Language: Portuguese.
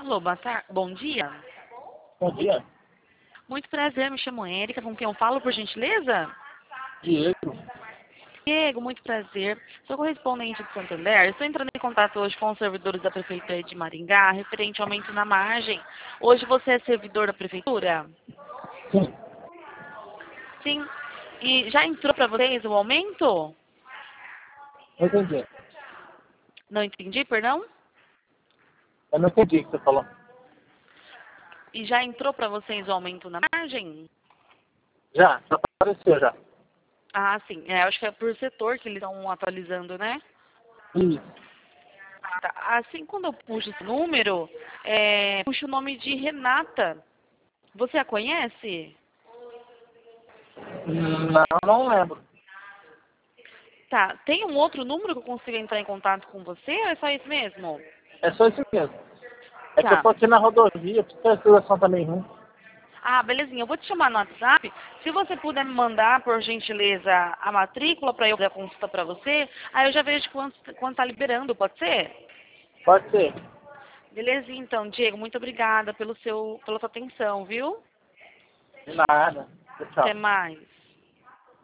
Alô, bom dia. Bom dia, Muito prazer, me chamo Érica, com quem eu falo, por gentileza? Diego. Diego, muito prazer. Sou correspondente de Santander. Estou entrando em contato hoje com os servidores da Prefeitura de Maringá, referente ao aumento na margem. Hoje você é servidor da Prefeitura? Sim, Sim. E já entrou para vocês o aumento? não entendi. Não entendi, perdão? Eu não entendi o que você falou. E já entrou para vocês o aumento na margem? Já apareceu já. Ah, sim. Acho que é por setor que eles estão atualizando, né? Isso. Tá. Assim, quando eu puxo esse número, puxo o nome de Renata. Você a conhece? Não lembro. Tá. Tem um outro número que eu consiga entrar em contato com você ou é só isso mesmo? É só isso mesmo. É que eu Tá. tô aqui na rodovia, porque a circulação tá meio ruim. Ah, belezinha. Eu vou te chamar no WhatsApp. Se você puder me mandar, por gentileza, a matrícula para eu fazer a consulta para você, aí eu já vejo quanto tá liberando, pode ser? Pode ser. Belezinha, então, Diego. Muito obrigada pela sua atenção, viu? De nada. Até Tchau. mais.